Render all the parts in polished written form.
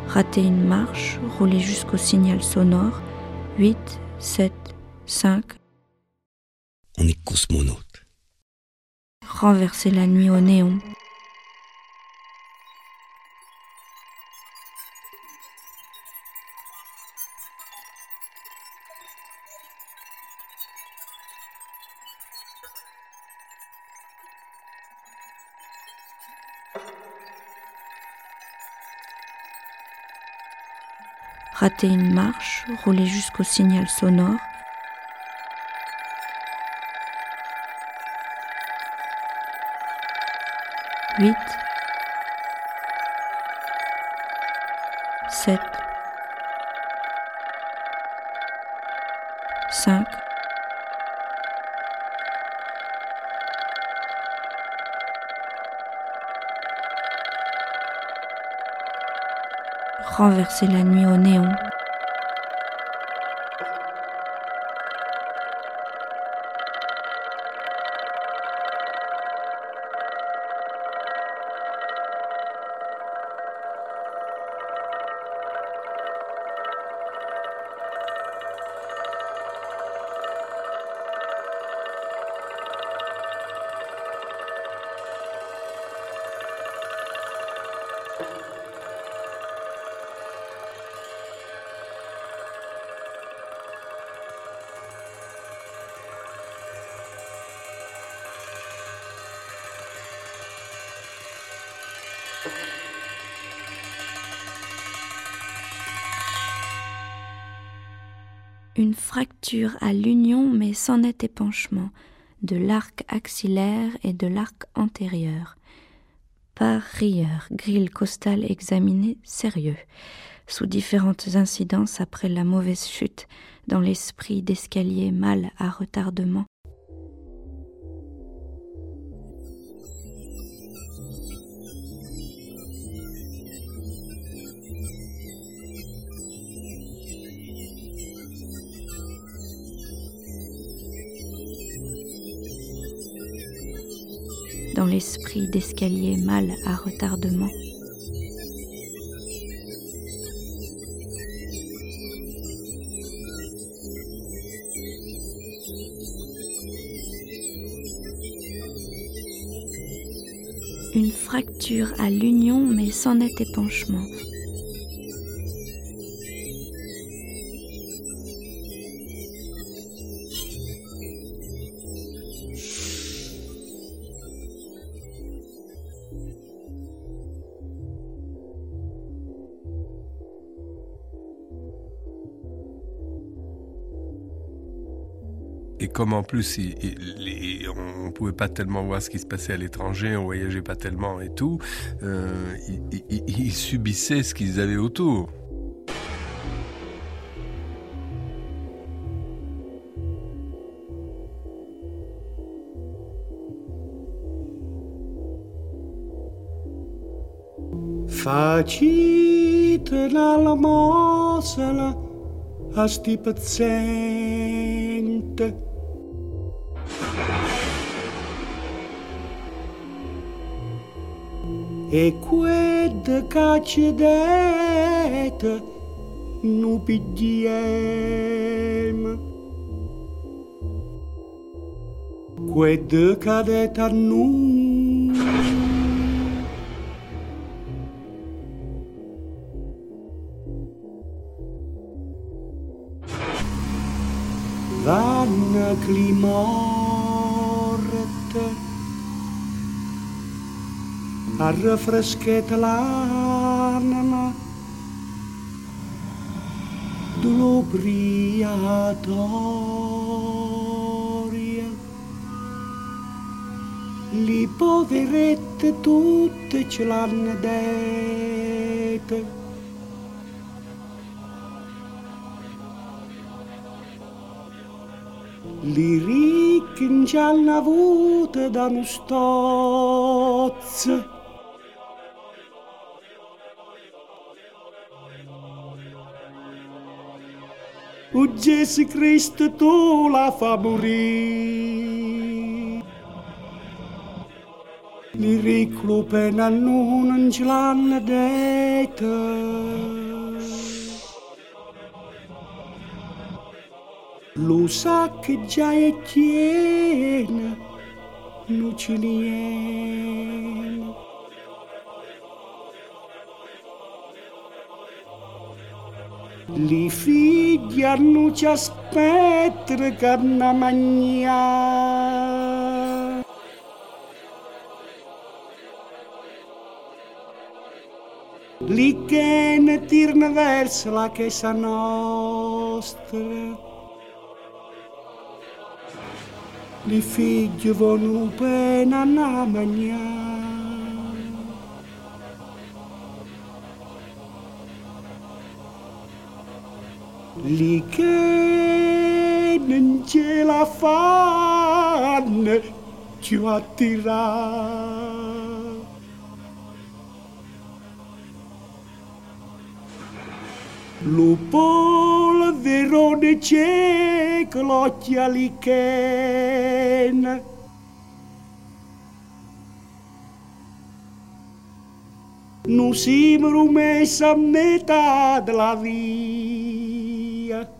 Rater une marche, rouler jusqu'au signal sonore. 8, 7, 5. On est cosmonaute. Renverser la nuit au néon. Rater une marche, rouler jusqu'au signal sonore. Huit, 7, 5. Renverser la nuit au néon. Une fracture à l'union mais sans net épanchement de l'arc axillaire et de l'arc antérieur. Par rieur, grille costale examinée, sérieux, sous différentes incidences après la mauvaise chute, dans l'esprit d'escalier mal à retardement. Dans l'esprit d'escalier mal à retardement. Une fracture à l'union mais sans net épanchement. Et comme en plus, on ne pouvait pas tellement voir ce qui se passait à l'étranger, on voyageait pas tellement et tout, ils subissaient ce qu'ils avaient autour. Facite l'almosala a sti paziente. E qued cacedete nu pidiem. Qued cadet a nu. Vanna climorte a refresquet l'anima d'ubriatoria. Li poverette tutte ce l'hanno dette. Li ricchi non ci hanno avuto da un stozzo. O Gesù Cristo tu la fa morire. Li riclupe non ce l'hanno detto. Lo sa che già è piena, non ce n'è. Li figli non ci aspettano che ne mangiare. Li che ne tirano verso la chiesa nostra. Li figli vanno pena a mangiare. Li che non ce la fanno ci attirare. Lo polverone cieco l'occhiali che non siamo messi a metà della via.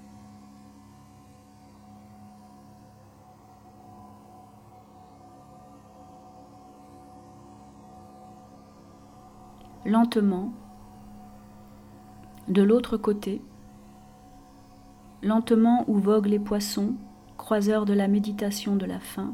Lentement, de l'autre côté, lentement où voguent les poissons, croiseurs de la méditation de la faim,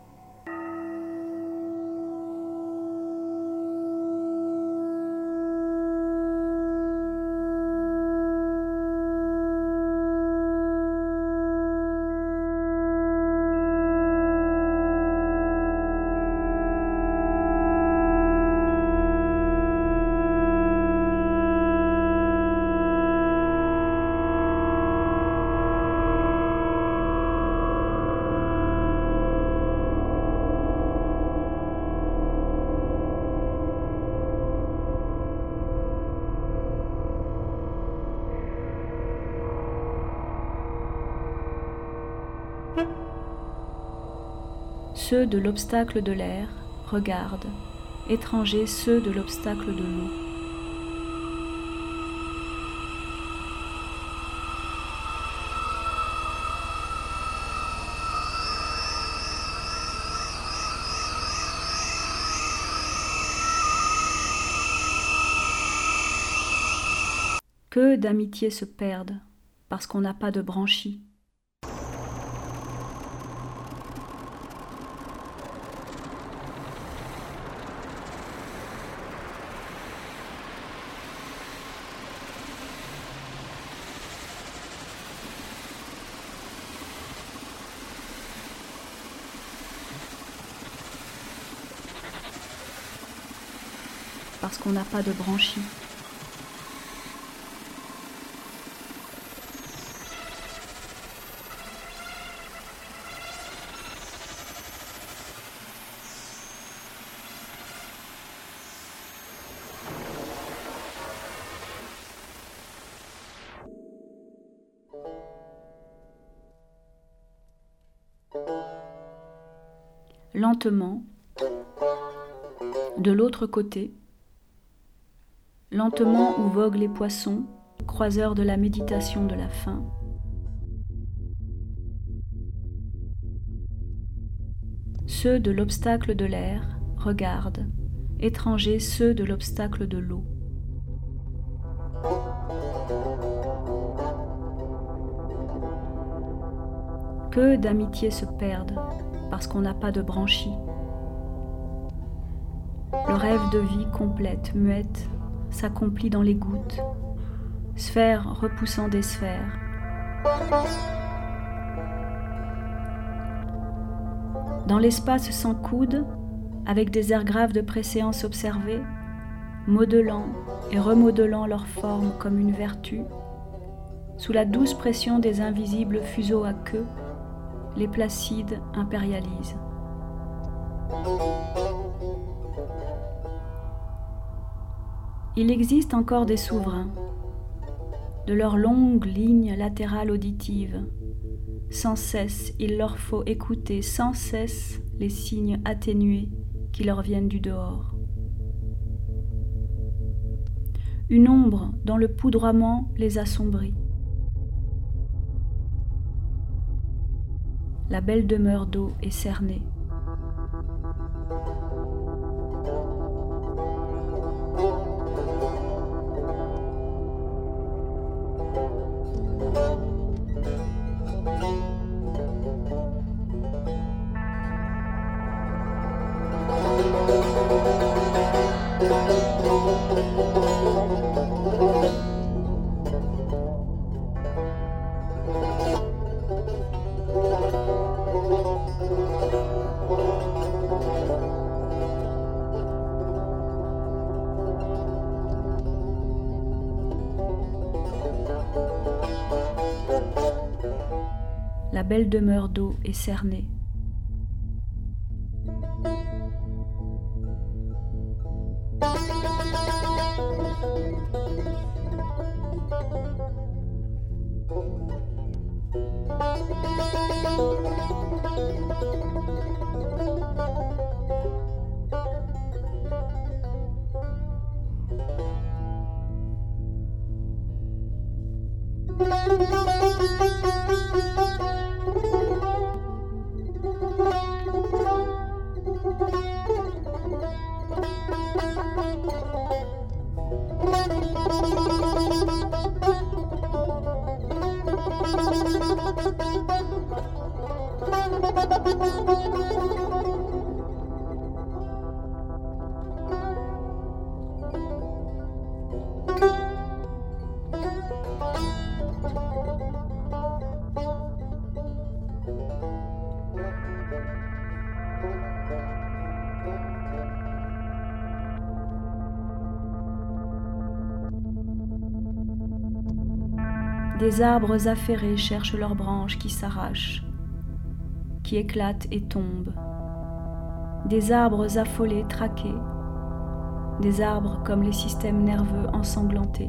ceux de l'obstacle de l'air regardent, étrangers ceux de l'obstacle de l'eau. Que d'amitiés se perdent parce qu'on n'a pas de branchies. Parce qu'on n'a pas de branchies. Lentement, de l'autre côté, lentement où voguent les poissons, croiseurs de la méditation de la faim, ceux de l'obstacle de l'air regardent, étrangers ceux de l'obstacle de l'eau. Que d'amitiés se perdent parce qu'on n'a pas de branchies. Le rêve de vie complète, muette, s'accomplit dans les gouttes, sphères repoussant des sphères. Dans l'espace sans coude, avec des airs graves de préséance observée, modelant et remodelant leur forme comme une vertu, sous la douce pression des invisibles fuseaux à queue, les placides impérialisent. Il existe encore des souverains, de leurs longues lignes latérales auditives. Sans cesse, il leur faut écouter sans cesse les signes atténués qui leur viennent du dehors. Une ombre dont le poudroiement les assombrit. La belle demeure d'eau est cernée. La belle demeure d'eau est cernée. Des arbres affairés cherchent leurs branches qui s'arrachent, qui éclatent et tombent. Des arbres affolés traqués, des arbres comme les systèmes nerveux ensanglantés.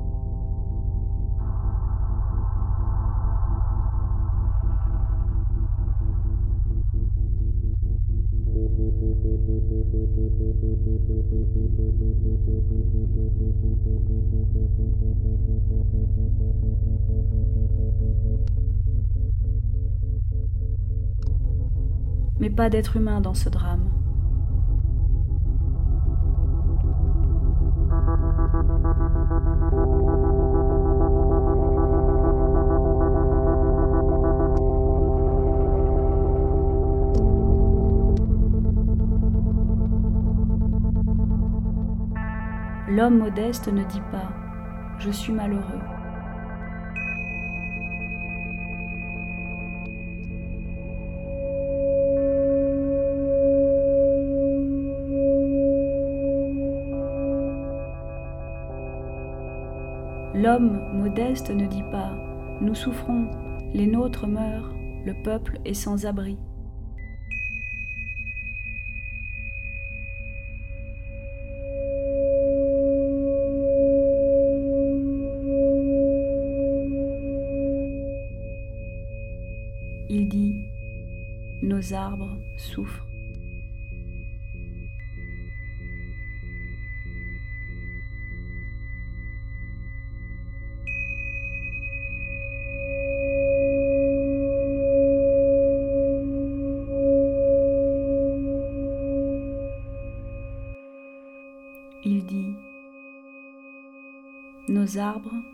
Mais pas d'être humain dans ce drame. L'homme modeste ne dit pas « je suis malheureux ». L'homme modeste ne dit pas « nous souffrons, les nôtres meurent, le peuple est sans abri ». Il dit « nos arbres souffrent ». Il dit « nos arbres souffrent ».